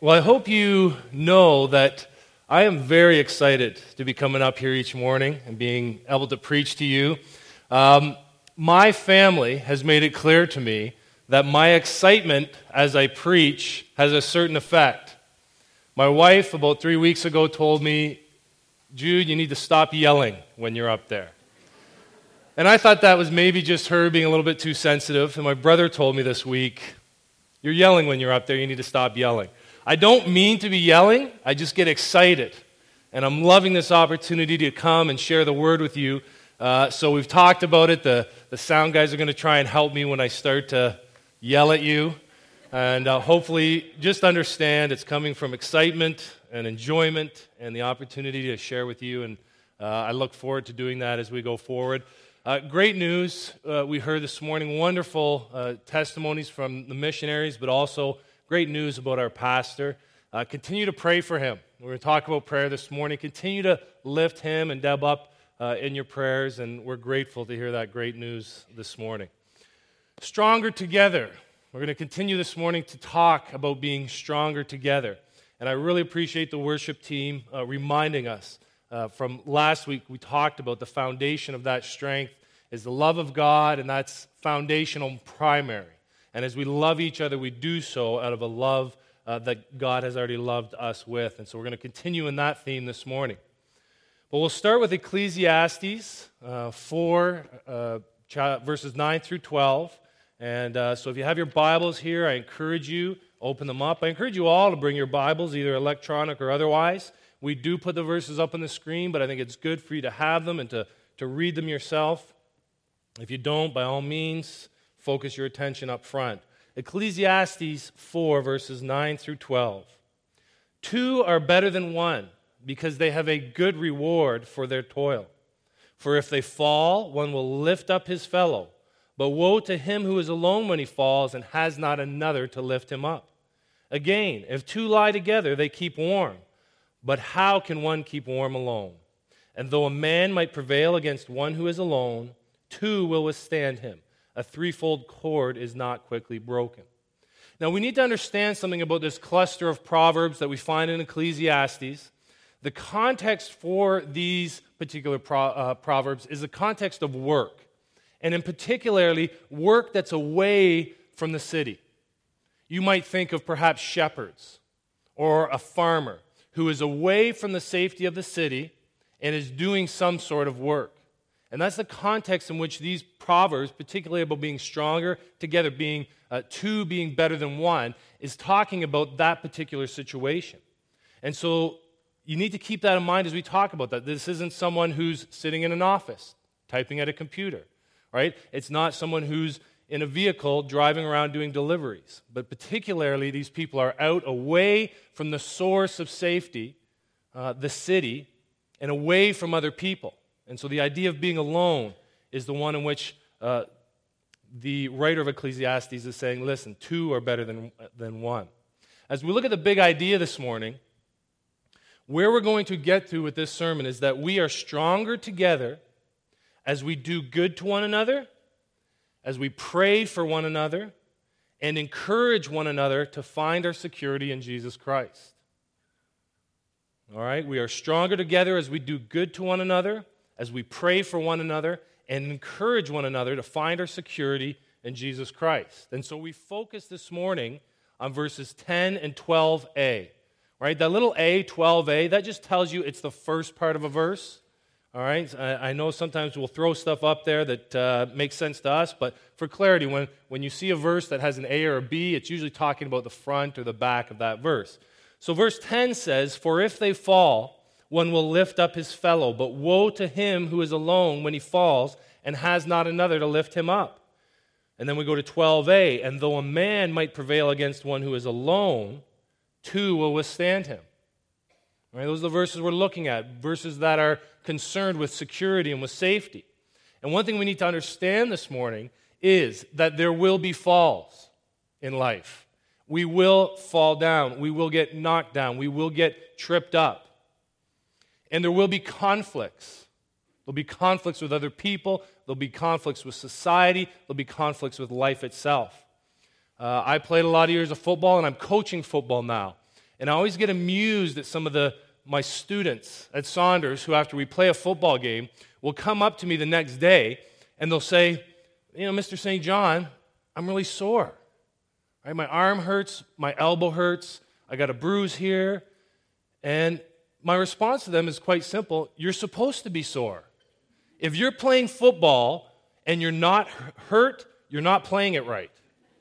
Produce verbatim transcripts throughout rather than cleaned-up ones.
Well, I hope you know that I am very excited to be coming up here each morning and being able to preach to you. Um, my family has made it clear to me that my excitement as I preach has a certain effect. My wife, about three weeks ago, told me, Jude, you need to stop yelling when you're up there. And I thought that was maybe just her being a little bit too sensitive. And my brother told me this week, you're yelling when you're up there, you need to stop yelling. I don't mean to be yelling, I just get excited. And I'm loving this opportunity to come and share the word with you. Uh, so we've talked about it. The, the sound guys are going to try and help me when I start to yell at you. And uh, hopefully just understand it's coming from excitement and enjoyment and the opportunity to share with you. And uh, I look forward to doing that as we go forward. Uh, great news uh, we heard this morning. Wonderful uh, testimonies from the missionaries, but also great news about our pastor. Uh, continue to pray for him. We're going to talk about prayer this morning. Continue to lift him and Deb up uh, in your prayers, and we're grateful to hear that great news this morning. Stronger together. We're going to continue this morning to talk about being stronger together. And I really appreciate the worship team uh, reminding us uh, from last week. We talked about the foundation of that strength is the love of God, and that's foundational and primary. And as we love each other, we do so out of a love uh, that God has already loved us with. And so we're going to continue in that theme this morning. But we'll start with Ecclesiastes uh, four, uh, verses nine through twelve. And uh, so if you have your Bibles here, I encourage you, open them up. I encourage you all to bring your Bibles, either electronic or otherwise. We do put the verses up on the screen, but I think it's good for you to have them and to, to read them yourself. If you don't, by all means, focus your attention up front. Ecclesiastes four, verses nine through twelve. Two are better than one, because they have a good reward for their toil. For if they fall, one will lift up his fellow. But woe to him who is alone when he falls and has not another to lift him up. Again, if two lie together, they keep warm. But how can one keep warm alone? And though a man might prevail against one who is alone, two will withstand him. A threefold cord is not quickly broken. Now, we need to understand something about this cluster of proverbs that we find in Ecclesiastes. The context for these particular pro- uh, proverbs is the context of work, and in particularly, work that's away from the city. You might think of perhaps shepherds or a farmer who is away from the safety of the city and is doing some sort of work. And that's the context in which these proverbs, particularly about being stronger together, being uh, two being better than one, is talking about that particular situation. And so you need to keep that in mind as we talk about that. This isn't someone who's sitting in an office, typing at a computer, right? It's not someone who's in a vehicle driving around doing deliveries. But particularly, these people are out away from the source of safety, uh, the city, and away from other people. And so the idea of being alone is the one in which uh, the writer of Ecclesiastes is saying, listen, two are better than, than one. As we look at the big idea this morning, where we're going to get to with this sermon is that we are stronger together as we do good to one another, as we pray for one another, and encourage one another to find our security in Jesus Christ. All right? We are stronger together as we do good to one another, as we pray for one another and encourage one another to find our security in Jesus Christ. And so we focus this morning on verses ten and twelve a. Right? That little a, twelve a, that just tells you it's the first part of a verse. All right? I, I know sometimes we'll throw stuff up there that uh, makes sense to us, but for clarity, when, when you see a verse that has an A or a B, it's usually talking about the front or the back of that verse. So verse ten says, "For if they fall, one will lift up his fellow, but woe to him who is alone when he falls and has not another to lift him up." And then we go to twelve a, "And though a man might prevail against one who is alone, two will withstand him." All right, those are the verses we're looking at, verses that are concerned with security and with safety. And one thing we need to understand this morning is that there will be falls in life. We will fall down. We will get knocked down. We will get tripped up. And there will be conflicts. There'll be conflicts with other people. There'll be conflicts with society. There'll be conflicts with life itself. Uh, I played a lot of years of football, and I'm coaching football now. And I always get amused at some of the my students at Saunders who, after we play a football game, will come up to me the next day and they'll say, you know, Mister Saint John, I'm really sore. Right? My arm hurts, my elbow hurts, I got a bruise here. And my response to them is quite simple. You're supposed to be sore. If you're playing football and you're not hurt, you're not playing it right.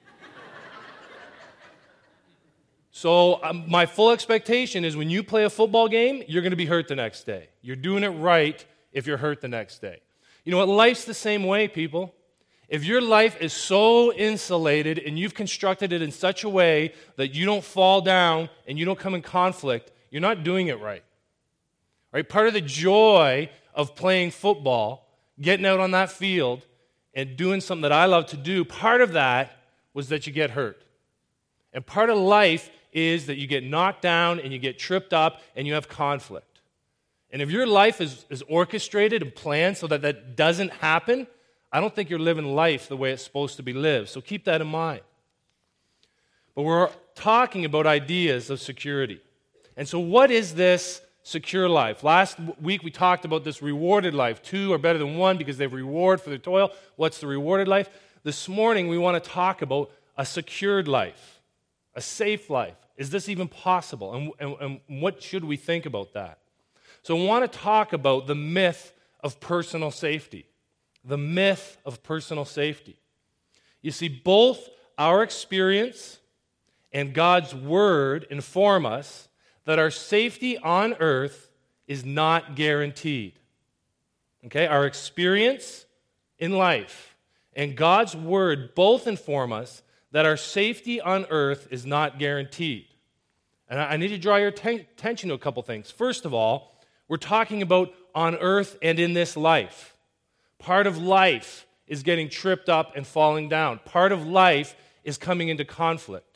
So um, my full expectation is when you play a football game, you're going to be hurt the next day. You're doing it right if you're hurt the next day. You know what? Life's the same way, people. If your life is so insulated and you've constructed it in such a way that you don't fall down and you don't come in conflict, you're not doing it right. Right? Part of the joy of playing football, getting out on that field and doing something that I love to do, part of that was that you get hurt. And part of life is that you get knocked down and you get tripped up and you have conflict. And if your life is, is orchestrated and planned so that that doesn't happen, I don't think you're living life the way it's supposed to be lived. So keep that in mind. But we're talking about ideas of security. And so what is this secure life? Last week we talked about this rewarded life. Two are better than one because they have reward for their toil. What's the rewarded life? This morning we want to talk about a secured life, a safe life. Is this even possible? And, and, and what should we think about that? So I want to talk about the myth of personal safety. The myth of personal safety. You see, both our experience and God's Word inform us that our safety on earth is not guaranteed. Okay? Our experience in life and God's Word both inform us that our safety on earth is not guaranteed. And I need to draw your ten- attention to a couple things. First of all, we're talking about on earth and in this life. Part of life is getting tripped up and falling down. Part of life is coming into conflict.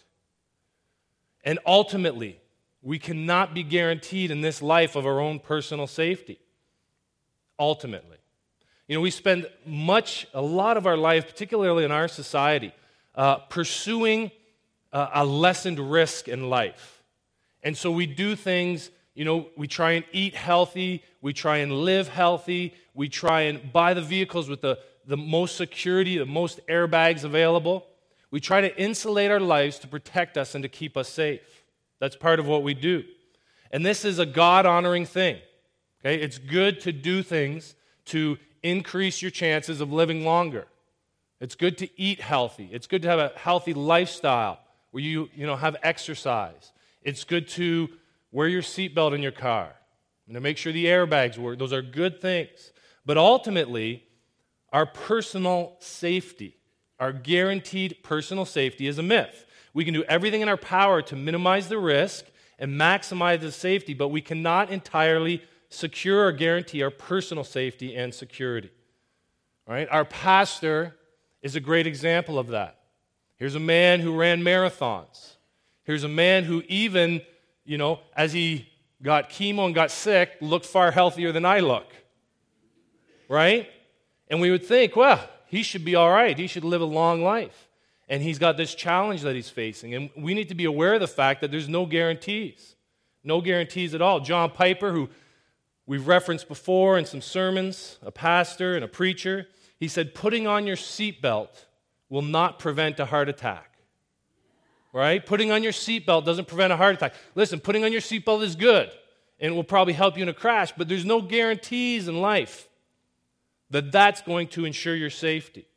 And ultimately, we cannot be guaranteed in this life of our own personal safety. Ultimately. You know, we spend much, a lot of our life, particularly in our society, uh, pursuing uh, a lessened risk in life. And so we do things, you know, we try and eat healthy, we try and live healthy, we try and buy the vehicles with the, the most security, the most airbags available. We try to insulate our lives to protect us and to keep us safe. That's part of what we do. And this is a God-honoring thing. Okay? It's good to do things to increase your chances of living longer. It's good to eat healthy. It's good to have a healthy lifestyle where you, you know, have exercise. It's good to wear your seatbelt in your car and to make sure the airbags work. Those are good things. But ultimately, our personal safety, our guaranteed personal safety is a myth. We can do everything in our power to minimize the risk and maximize the safety, but we cannot entirely secure or guarantee our personal safety and security. All right? Our pastor is a great example of that. Here's a man who ran marathons. Here's a man who even, you know, as he got chemo and got sick, looked far healthier than I look. Right? And we would think, well, he should be all right. He should live a long life. And he's got this challenge that he's facing. And we need to be aware of the fact that there's no guarantees. No guarantees at all. John Piper, who we've referenced before in some sermons, a pastor and a preacher, he said, putting on your seatbelt will not prevent a heart attack. Right? Putting on your seatbelt doesn't prevent a heart attack. Listen, putting on your seatbelt is good, and it will probably help you in a crash, but there's no guarantees in life that that's going to ensure your safety.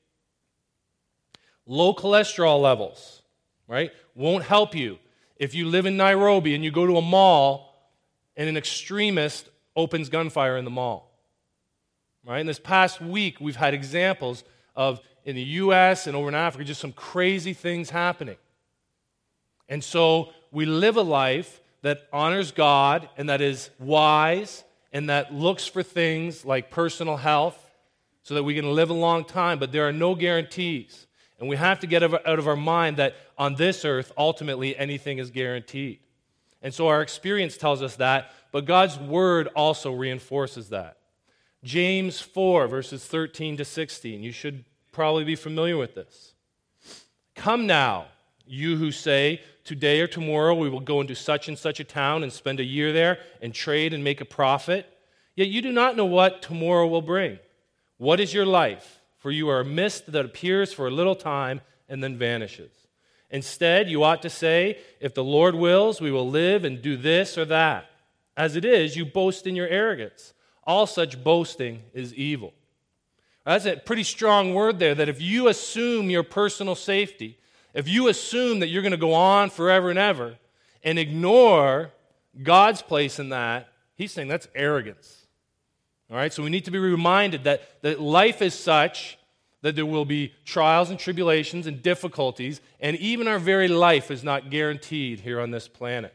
Low cholesterol levels, right, won't help you if you live in Nairobi and you go to a mall and an extremist opens gunfire in the mall. Right? In this past week, we've had examples of, in the U S and over in Africa, just some crazy things happening. And so we live a life that honors God and that is wise and that looks for things like personal health so that we can live a long time, but there are no guarantees. And we have to get out of our mind that on this earth, ultimately, anything is guaranteed. And so our experience tells us that, but God's Word also reinforces that. James four, verses thirteen to sixteen. You should probably be familiar with this. Come now. You who say, today or tomorrow we will go into such and such a town and spend a year there and trade and make a profit, yet you do not know what tomorrow will bring. What is your life? For you are a mist that appears for a little time and then vanishes. Instead, you ought to say, if the Lord wills, we will live and do this or that. As it is, you boast in your arrogance. All such boasting is evil. That's a pretty strong word there, that if you assume your personal safety, if you assume that you're going to go on forever and ever and ignore God's place in that, he's saying that's arrogance. All right, so we need to be reminded that, that life is such that there will be trials and tribulations and difficulties, and even our very life is not guaranteed here on this planet.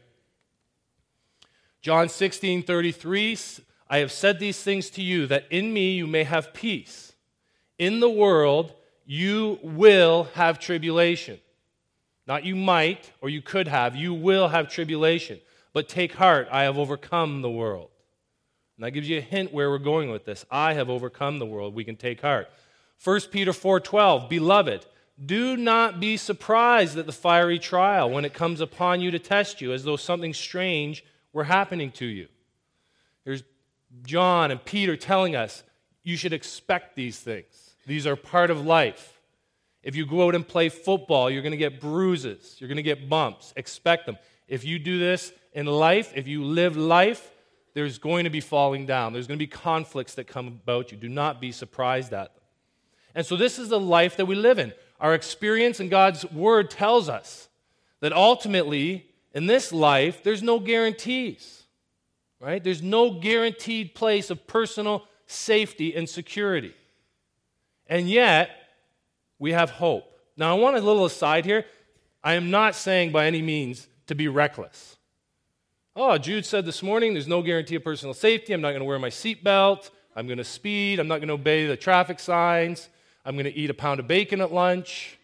John sixteen thirty-three, I have said these things to you, that in me you may have peace. In the world you will have tribulation. Not you might, or you could have, you will have tribulation. But take heart, I have overcome the world. And that gives you a hint where we're going with this. I have overcome the world. We can take heart. First Peter four twelve, Beloved, do not be surprised at the fiery trial when it comes upon you to test you, as though something strange were happening to you. There's John and Peter telling us you should expect these things. These are part of life. If you go out and play football, you're going to get bruises. You're going to get bumps. Expect them. If you do this in life, if you live life, there's going to be falling down. There's going to be conflicts that come about you. Do not be surprised at them. And so this is the life that we live in. Our experience in God's Word tells us that ultimately, in this life, there's no guarantees. Right? There's no guaranteed place of personal safety and security. And yet, we have hope. Now, I want a little aside here. I am not saying by any means to be reckless. Oh, Jude said this morning, there's no guarantee of personal safety. I'm not going to wear my seatbelt. I'm going to speed. I'm not going to obey the traffic signs. I'm going to eat a pound of bacon at lunch.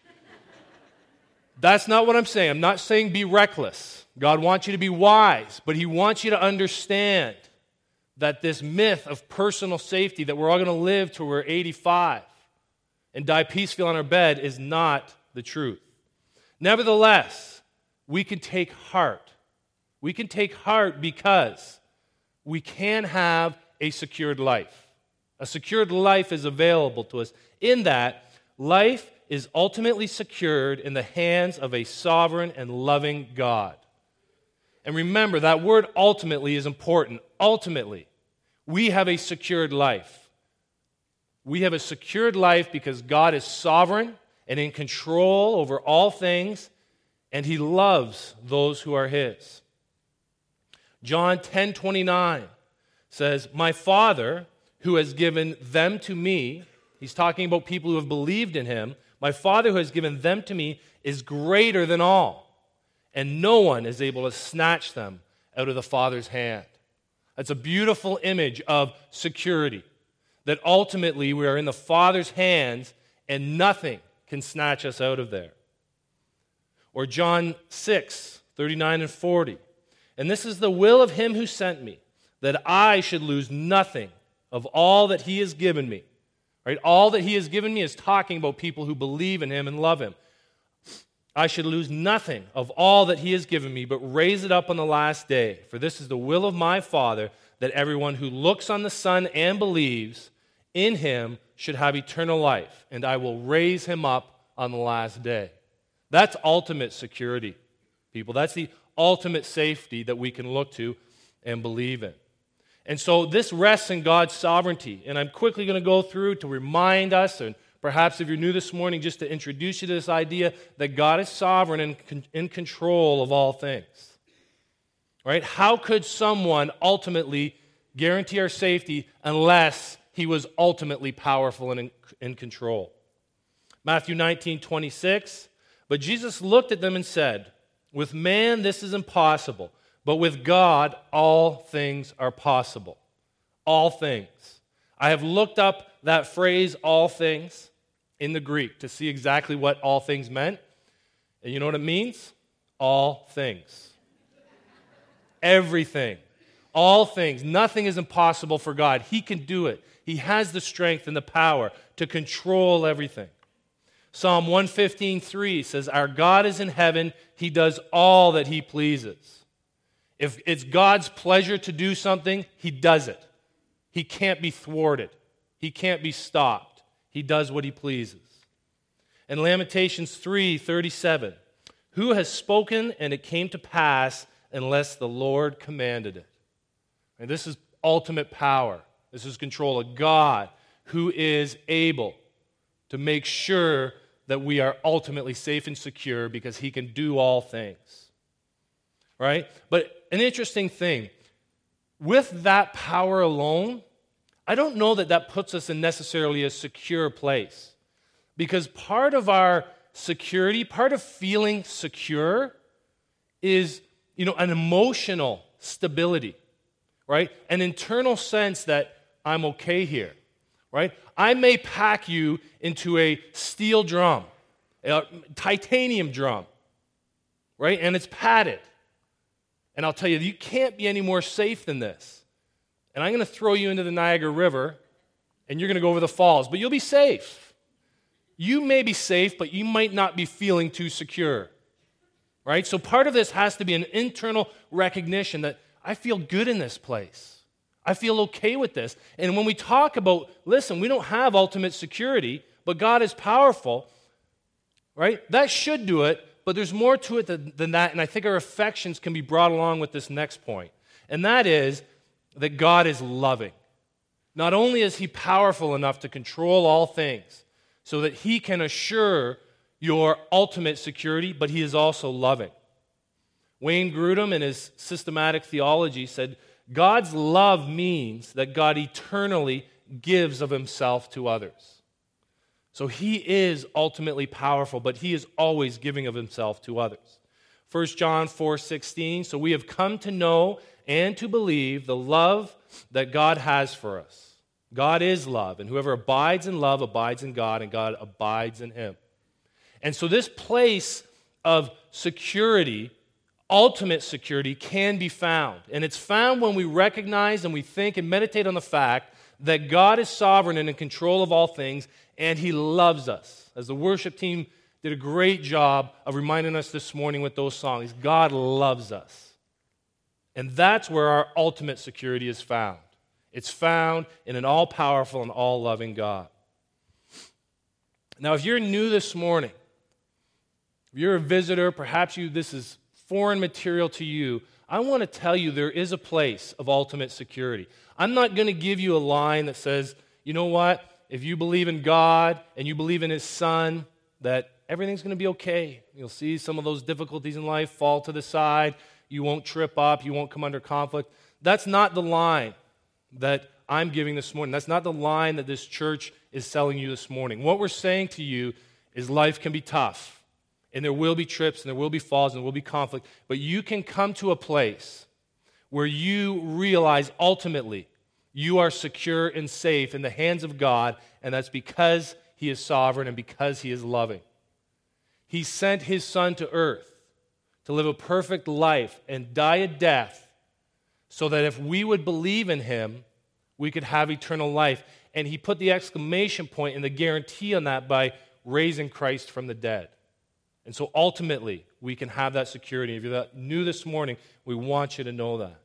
That's not what I'm saying. I'm not saying be reckless. God wants you to be wise, but he wants you to understand that this myth of personal safety, that we're all going to live till we're eighty-five and die peacefully on our bed, is not the truth. Nevertheless, we can take heart. We can take heart because we can have a secured life. A secured life is available to us in that life is ultimately secured in the hands of a sovereign and loving God. And remember, that word ultimately is important. Ultimately, we have a secured life. We have a secured life because God is sovereign and in control over all things, and he loves those who are his. John ten twenty-nine says, My Father, who has given them to me, he's talking about people who have believed in him, my Father who has given them to me is greater than all, and no one is able to snatch them out of the Father's hand. That's a beautiful image of security, that ultimately we are in the Father's hands and nothing can snatch us out of there. Or John six thirty-nine and forty. And this is the will of him who sent me, that I should lose nothing of all that he has given me. Right? All that he has given me is talking about people who believe in him and love him. I should lose nothing of all that he has given me, but raise it up on the last day. For this is the will of my Father, that everyone who looks on the Son and believes in him should have eternal life, and I will raise him up on the last day. That's ultimate security, people. That's the ultimate safety that we can look to and believe in. And so this rests in God's sovereignty. And I'm quickly going to go through to remind us, and perhaps if you're new this morning, just to introduce you to this idea that God is sovereign and in control of all things. Right? How could someone ultimately guarantee our safety unless he was ultimately powerful and in, in control? Matthew nineteen twenty-six. But Jesus looked at them and said, With man this is impossible, but with God, all things are possible. All things. I have looked up that phrase, all things, in the Greek to see exactly what all things meant. And you know what it means? All things. Everything. All things. Nothing is impossible for God. He can do it. He has the strength and the power to control everything. Psalm one fifteen, three says, our God is in heaven. He does all that he pleases. If it's God's pleasure to do something, he does it. He can't be thwarted. He can't be stopped. He does what he pleases. And Lamentations three thirty-seven, who has spoken and it came to pass unless the Lord commanded it? And this is ultimate power. This is control of God who is able to make sure that we are ultimately safe and secure because he can do all things. Right? But an interesting thing, with that power alone, I don't know that that puts us in necessarily a secure place. Because part of our security, part of feeling secure is, you know, an emotional stability, right? An internal sense that I'm okay here, right? I may pack you into a steel drum, a titanium drum, right? And it's padded. And I'll tell you, you can't be any more safe than this. And I'm going to throw you into the Niagara River, and you're going to go over the falls, but you'll be safe. You may be safe, but you might not be feeling too secure, right? So part of this has to be an internal recognition that I feel good in this place. I feel okay with this. And when we talk about, listen, we don't have ultimate security, but God is powerful, right? That should do it, but there's more to it than, than that, and I think our affections can be brought along with this next point. And that is that God is loving. Not only is he powerful enough to control all things so that he can assure your ultimate security, but he is also loving. Wayne Grudem, in his systematic theology, said, God's love means that God eternally gives of himself to others. So he is ultimately powerful, but he is always giving of himself to others. First John four sixteen, so we have come to know and to believe the love that God has for us. God is love, and whoever abides in love abides in God, and God abides in him. And so this place of security, ultimate security, can be found. And it's found when we recognize and we think and meditate on the fact that God is sovereign and in control of all things, and he loves us. As the worship team did a great job of reminding us this morning with those songs, God loves us. And that's where our ultimate security is found. It's found in an all-powerful and all-loving God. Now, if you're new this morning, if you're a visitor, perhaps you this is foreign material to you, I want to tell you there is a place of ultimate security. I'm not going to give you a line that says, you know what, if you believe in God and you believe in his Son, that everything's going to be okay. You'll see some of those difficulties in life fall to the side. You won't trip up. You won't come under conflict. That's not the line that I'm giving this morning. That's not the line that this church is selling you this morning. What we're saying to you is life can be tough, and there will be trips, and there will be falls, and there will be conflict, but you can come to a place where you realize ultimately you are secure and safe in the hands of God, and that's because he is sovereign and because he is loving. He sent his Son to earth to live a perfect life and die a death so that if we would believe in him, we could have eternal life. And he put the exclamation point and the guarantee on that by raising Christ from the dead. And so ultimately, we can have that security. If you're that new this morning, we want you to know that.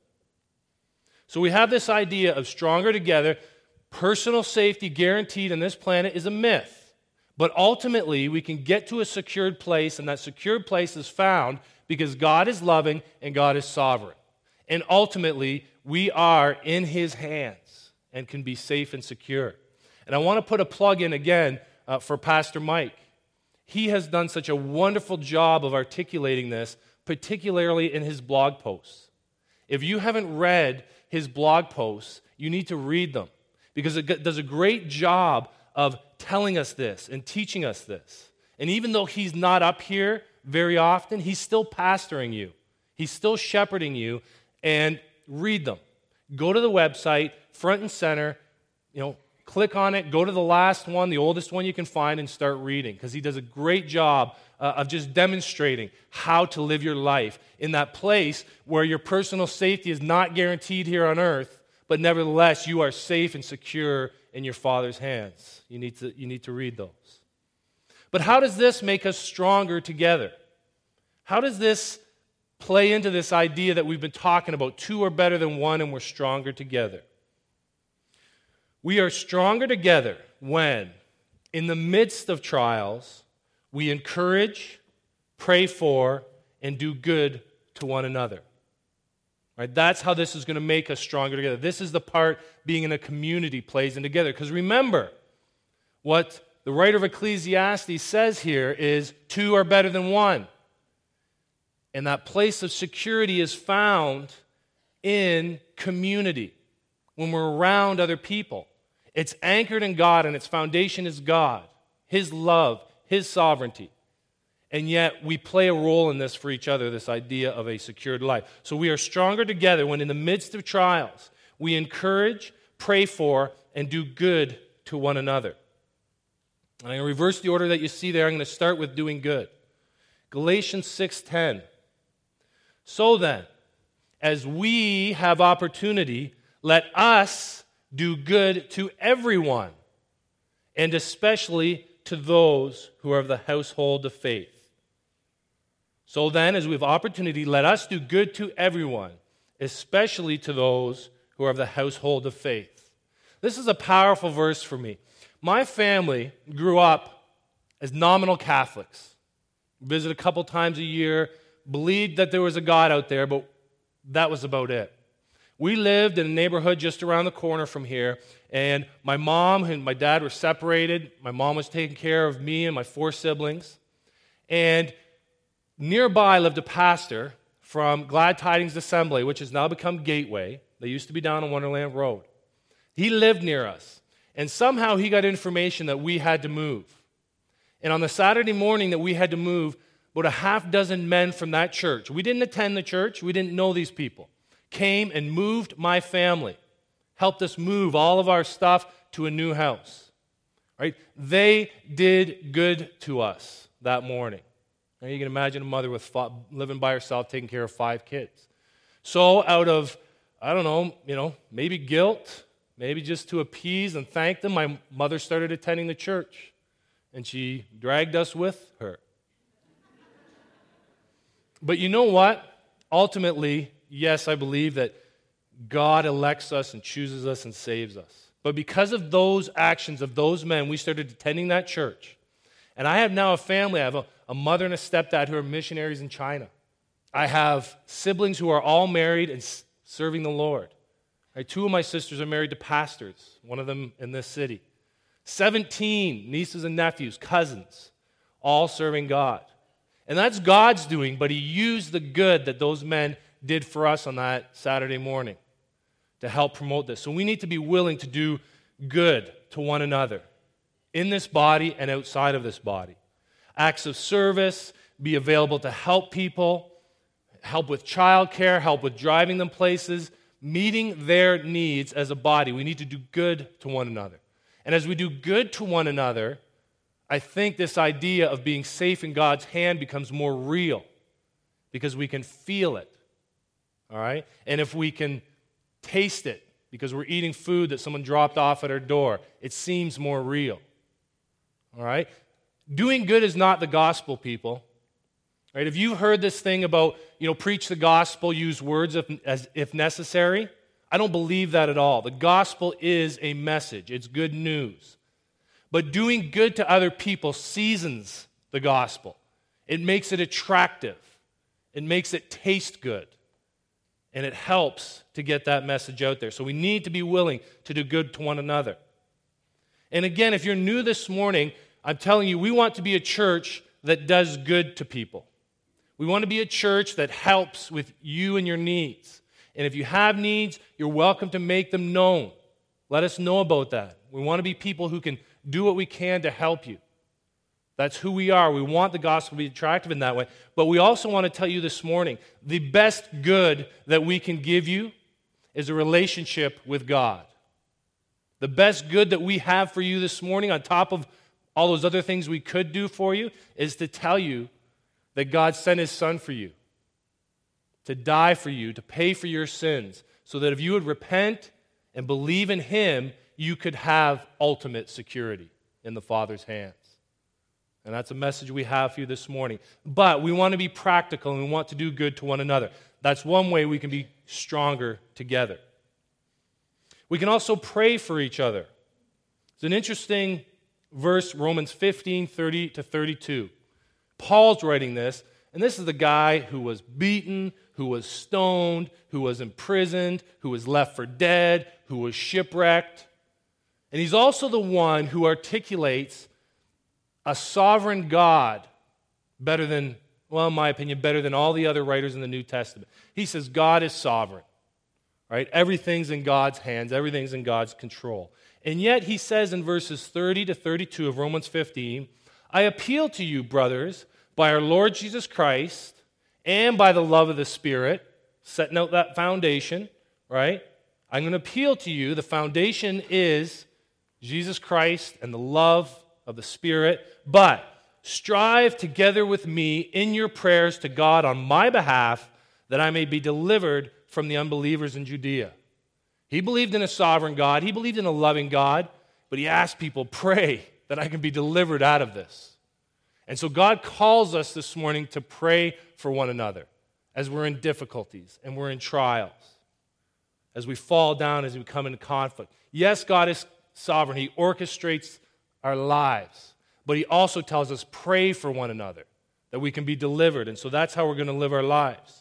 So we have this idea of stronger together. Personal safety guaranteed on this planet is a myth. But ultimately, we can get to a secured place, and that secured place is found because God is loving and God is sovereign. And ultimately, we are in his hands and can be safe and secure. And I want to put a plug in again uh, for Pastor Mike. He has done such a wonderful job of articulating this, particularly in his blog posts. If you haven't read his blog posts, you need to read them because it does a great job of telling us this and teaching us this. And even though he's not up here very often, he's still pastoring you. He's still shepherding you, and read them. Go to the website, front and center, you know, click on it, go to the last one, the oldest one you can find, and start reading, because he does a great job uh, of just demonstrating how to live your life in that place where your personal safety is not guaranteed here on earth, but nevertheless you are safe and secure in your Father's hands. You need to, you need to read those. But how does this make us stronger together? How does this play into this idea that we've been talking about? Two are better than one, and we're stronger together. We are stronger together when, in the midst of trials, we encourage, pray for, and do good to one another. Right? That's how this is going to make us stronger together. This is the part being in a community plays in together. Because remember, what the writer of Ecclesiastes says here is two are better than one. And that place of security is found in community, when we're around other people. It's anchored in God, and its foundation is God, His love, His sovereignty. And yet we play a role in this for each other, this idea of a secured life. So we are stronger together when in the midst of trials, we encourage, pray for, and do good to one another. And I'm going to reverse the order that you see there. I'm going to start with doing good. Galatians six ten. So then, as we have opportunity, let us do good to everyone, and especially to those who are of the household of faith. So then, as we have opportunity, let us do good to everyone, especially to those who are of the household of faith. This is a powerful verse for me. My family grew up as nominal Catholics. Visit a couple times a year, believed that there was a God out there, but that was about it. We lived in a neighborhood just around the corner from here, and my mom and my dad were separated. My mom was taking care of me and my four siblings. And nearby lived a pastor from Glad Tidings Assembly, which has now become Gateway. They used to be down on Wonderland Road. He lived near us, and somehow he got information that we had to move. And on the Saturday morning that we had to move, about a half dozen men from that church, we didn't attend the church, we didn't know these people, came and moved my family, helped us move all of our stuff to a new house. Right? They did good to us that morning. Now you can imagine a mother with five, living by herself, taking care of five kids. So out of, I don't know, you know, maybe guilt, maybe just to appease and thank them, my mother started attending the church, and she dragged us with her. But you know what? Ultimately, yes, I believe that God elects us and chooses us and saves us. But because of those actions of those men, we started attending that church. And I have now a family. I have a, a mother and a stepdad who are missionaries in China. I have siblings who are all married and s- serving the Lord. Right, two of my sisters are married to pastors, one of them in this city. seventeen nieces and nephews, cousins, all serving God. And that's God's doing, but He used the good that those men did for us on that Saturday morning to help promote this. So we need to be willing to do good to one another in this body and outside of this body. Acts of service, be available to help people, help with childcare, help with driving them places, meeting their needs as a body. We need to do good to one another. And as we do good to one another, I think this idea of being safe in God's hand becomes more real because we can feel it, all right? And if we can taste it because we're eating food that someone dropped off at our door, it seems more real, all right? Doing good is not the gospel, people. Right? If you've heard this thing about, you know, preach the gospel, use words if, as if necessary, I don't believe that at all. The gospel is a message. It's good news. But doing good to other people seasons the gospel. It makes it attractive. It makes it taste good. And it helps to get that message out there. So we need to be willing to do good to one another. And again, if you're new this morning, I'm telling you, we want to be a church that does good to people. We want to be a church that helps with you and your needs. And if you have needs, you're welcome to make them known. Let us know about that. We want to be people who can do what we can to help you. That's who we are. We want the gospel to be attractive in that way. But we also want to tell you this morning, the best good that we can give you is a relationship with God. The best good that we have for you this morning, on top of all those other things we could do for you, is to tell you that God sent His Son for you, to die for you, to pay for your sins, so that if you would repent and believe in Him, you could have ultimate security in the Father's hands. And that's a message we have for you this morning. But we want to be practical and we want to do good to one another. That's one way we can be stronger together. We can also pray for each other. It's an interesting verse, Romans fifteen, thirty to thirty-two. Paul's writing this, and this is the guy who was beaten, who was stoned, who was imprisoned, who was left for dead, who was shipwrecked. And he's also the one who articulates a sovereign God better than, well, in my opinion, better than all the other writers in the New Testament. He says God is sovereign, right? Everything's in God's hands. Everything's in God's control. And yet he says in verses thirty to thirty-two of Romans fifteen, I appeal to you, brothers, by our Lord Jesus Christ and by the love of the Spirit, setting out that foundation, right? I'm going to appeal to you. The foundation is Jesus Christ and the love of the Spirit, but strive together with me in your prayers to God on my behalf that I may be delivered from the unbelievers in Judea. He believed in a sovereign God. He believed in a loving God, but he asked people, pray that I can be delivered out of this. And so God calls us this morning to pray for one another as we're in difficulties and we're in trials, as we fall down, as we come into conflict. Yes, God is sovereign. He orchestrates our lives, but he also tells us pray for one another that we can be delivered. And so that's how we're going to live our lives.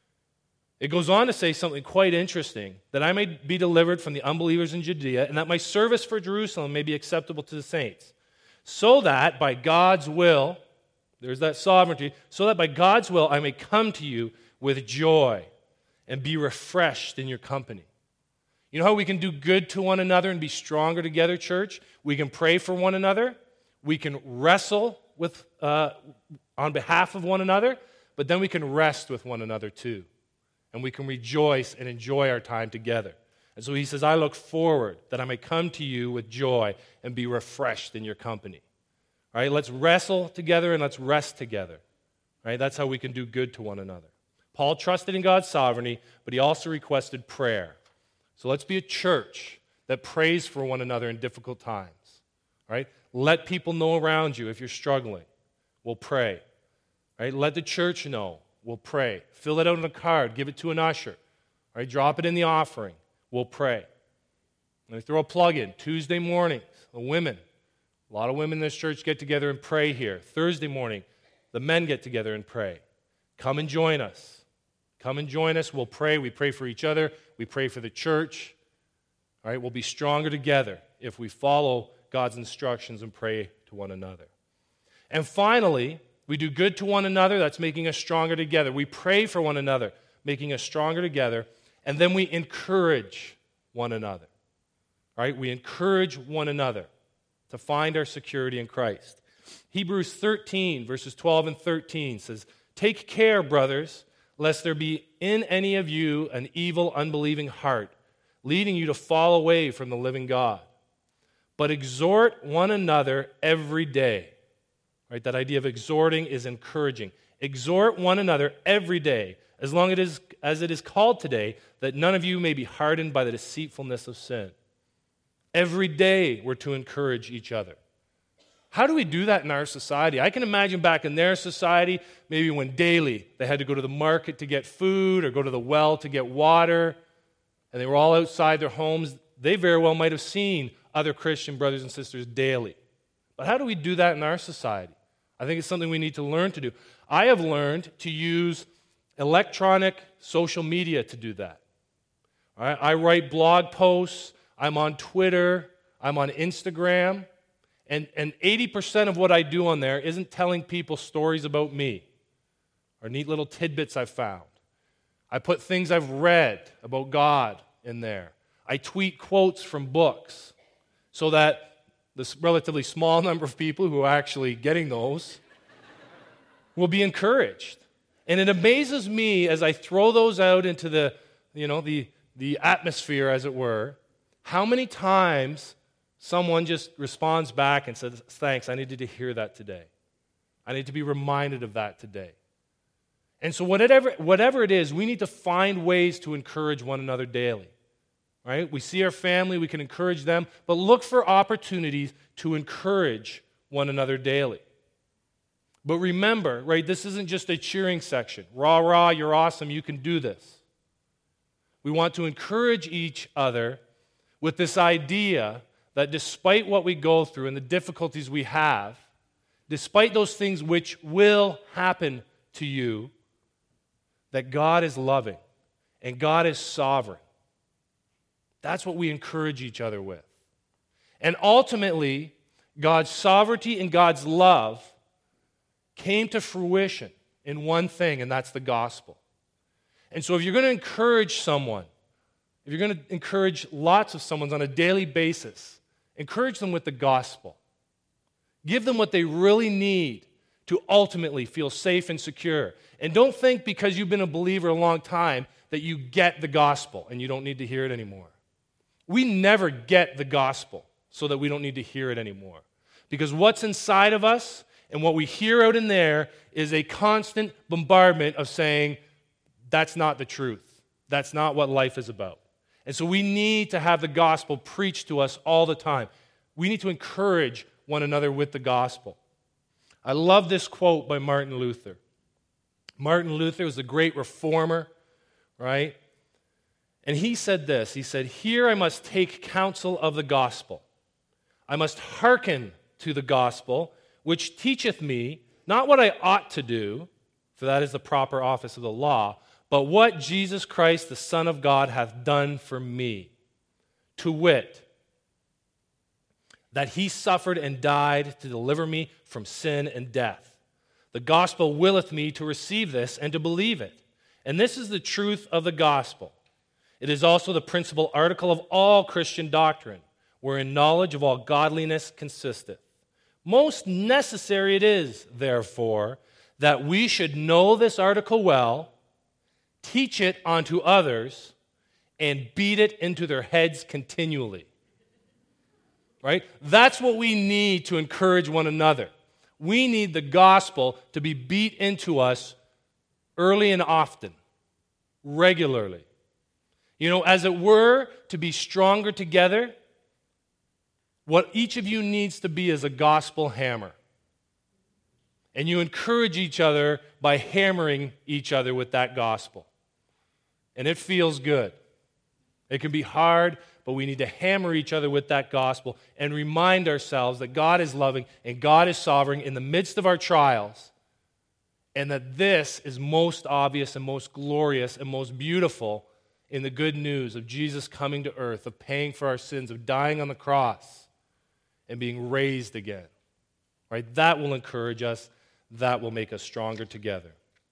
It goes on to say something quite interesting, that I may be delivered from the unbelievers in Judea, and that my service for Jerusalem may be acceptable to the saints, so that by God's will, there's that sovereignty, so that by God's will I may come to you with joy and be refreshed in your company. You know how we can do good to one another and be stronger together, church? We can pray for one another. We can wrestle with uh, on behalf of one another, but then we can rest with one another too. And we can rejoice and enjoy our time together. And so he says, I look forward that I may come to you with joy and be refreshed in your company. All right, let's wrestle together and let's rest together. All right, that's how we can do good to one another. Paul trusted in God's sovereignty, but he also requested prayer. So let's be a church that prays for one another in difficult times. All right, let people know around you if you're struggling. We'll pray. All right, let the church know. We'll pray. Fill it out on a card. Give it to an usher. All right, drop it in the offering. We'll pray. Let me throw a plug in. Tuesday mornings, the women, a lot of women in this church get together and pray here. Thursday morning, the men get together and pray. Come and join us. Come and join us. We'll pray. We pray for each other. We pray for the church. All right, we'll be stronger together if we follow God's instructions and pray to one another. And finally, we do good to one another. That's making us stronger together. We pray for one another, making us stronger together. And then we encourage one another. All right, we encourage one another to find our security in Christ. Hebrews thirteen, verses twelve and thirteen says, take care, brothers, lest there be in any of you an evil, unbelieving heart, leading you to fall away from the living God. But exhort one another every day. Right, that idea of exhorting is encouraging. Exhort one another every day, as long it is, as it is called today, that none of you may be hardened by the deceitfulness of sin. Every day we're to encourage each other. How do we do that in our society? I can imagine back in their society, maybe when daily they had to go to the market to get food or go to the well to get water, and they were all outside their homes. They very well might have seen other Christian brothers and sisters daily. But how do we do that in our society? I think it's something we need to learn to do. I have learned to use electronic social media to do that. All right? I write blog posts. I'm on Twitter. I'm on Instagram. And, and eighty percent of what I do on there isn't telling people stories about me or neat little tidbits I've found. I put things I've read about God in there. I tweet quotes from books so that this relatively small number of people who are actually getting those will be encouraged. And it amazes me as I throw those out into the, you know, the, the atmosphere, as it were, how many times someone just responds back and says, thanks, I needed to hear that today. I need to be reminded of that today. And so whatever, whatever it is, we need to find ways to encourage one another daily. Right? We see our family, we can encourage them, but look for opportunities to encourage one another daily. But remember, right, this isn't just a cheering section. Rah, rah, you're awesome, you can do this. We want to encourage each other with this idea that despite what we go through and the difficulties we have, despite those things which will happen to you, that God is loving and God is sovereign. That's what we encourage each other with. And ultimately, God's sovereignty and God's love came to fruition in one thing, and that's the gospel. And so if you're going to encourage someone, if you're going to encourage lots of someone on a daily basis, encourage them with the gospel. Give them what they really need to ultimately feel safe and secure. And don't think because you've been a believer a long time that you get the gospel and you don't need to hear it anymore. We never get the gospel so that we don't need to hear it anymore. Because what's inside of us and what we hear out in there is a constant bombardment of saying, that's not the truth. That's not what life is about. And so we need to have the gospel preached to us all the time. We need to encourage one another with the gospel. I love this quote by Martin Luther. Martin Luther was a great reformer, right? And he said this, he said, "Here I must take counsel of the gospel. I must hearken to the gospel, which teacheth me not what I ought to do, for that is the proper office of the law, but what Jesus Christ, the Son of God, hath done for me, to wit, that he suffered and died to deliver me from sin and death. The gospel willeth me to receive this and to believe it. And this is the truth of the gospel. It is also the principal article of all Christian doctrine, wherein knowledge of all godliness consisteth. Most necessary it is, therefore, that we should know this article well, teach it unto others, and beat it into their heads continually." Right? That's what we need to encourage one another. We need the gospel to be beat into us early and often, regularly. You know, as it were, to be stronger together, what each of you needs to be is a gospel hammer. And you encourage each other by hammering each other with that gospel. And it feels good. It can be hard, but we need to hammer each other with that gospel and remind ourselves that God is loving and God is sovereign in the midst of our trials, and that this is most obvious and most glorious and most beautiful in the good news of Jesus coming to earth, of paying for our sins, of dying on the cross and being raised again. Right? That will encourage us. That will make us stronger together.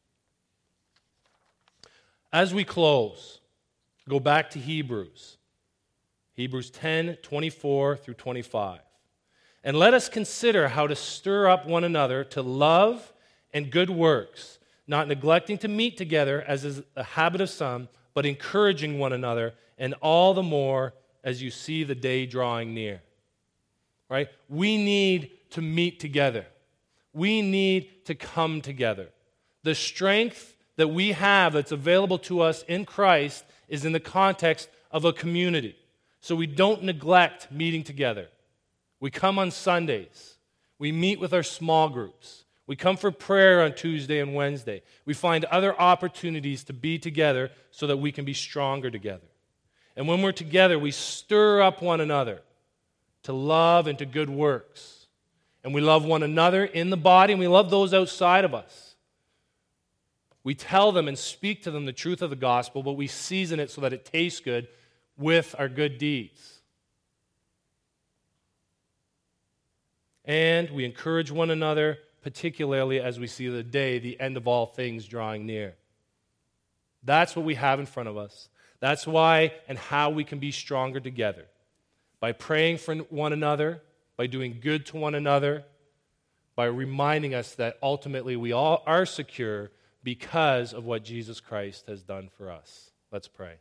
As we close, go back to Hebrews. Hebrews ten, twenty-four through twenty-five. "And let us consider how to stir up one another to love and good works, not neglecting to meet together, as is a habit of some, but encouraging one another, and all the more as you see the day drawing near." Right? We need to meet together. We need to come together. The strength that we have that's available to us in Christ is in the context of a community. So we don't neglect meeting together. We come on Sundays. We meet with our small groups. We come for prayer on Tuesday and Wednesday. We find other opportunities to be together so that we can be stronger together. And when we're together, we stir up one another to love and to good works. And we love one another in the body, and we love those outside of us. We tell them and speak to them the truth of the gospel, but we season it so that it tastes good with our good deeds. And we encourage one another, particularly as we see the day, the end of all things drawing near. That's what we have in front of us. That's why and how we can be stronger together. By praying for one another, by doing good to one another, by reminding us that ultimately we all are secure because of what Jesus Christ has done for us. Let's pray.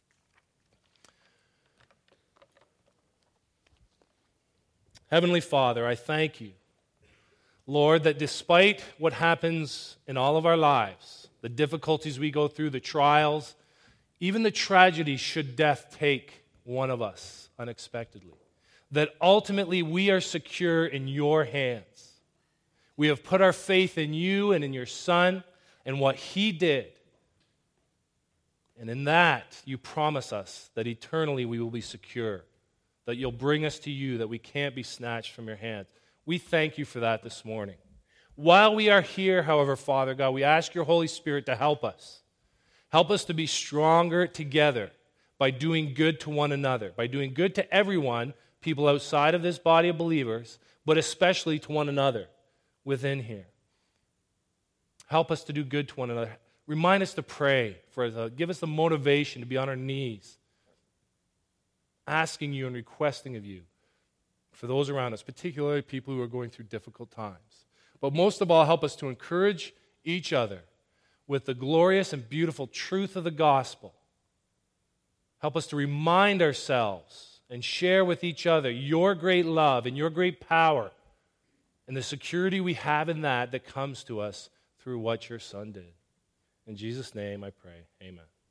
Heavenly Father, I thank you, Lord, that despite what happens in all of our lives, the difficulties we go through, the trials, even the tragedy should death take one of us unexpectedly, that ultimately we are secure in your hands. We have put our faith in you and in your Son and what he did. And in that, you promise us that eternally we will be secure, that you'll bring us to you, that we can't be snatched from your hands. We thank you for that this morning. While we are here, however, Father God, we ask your Holy Spirit to help us. Help us to be stronger together by doing good to one another, by doing good to everyone, people outside of this body of believers, but especially to one another within here. Help us to do good to one another. Remind us to pray for us. Give us the motivation to be on our knees, asking you and requesting of you for those around us, particularly people who are going through difficult times. But most of all, help us to encourage each other with the glorious and beautiful truth of the gospel. Help us to remind ourselves and share with each other your great love and your great power and the security we have in that that comes to us through what your Son did. In Jesus' name I pray, amen.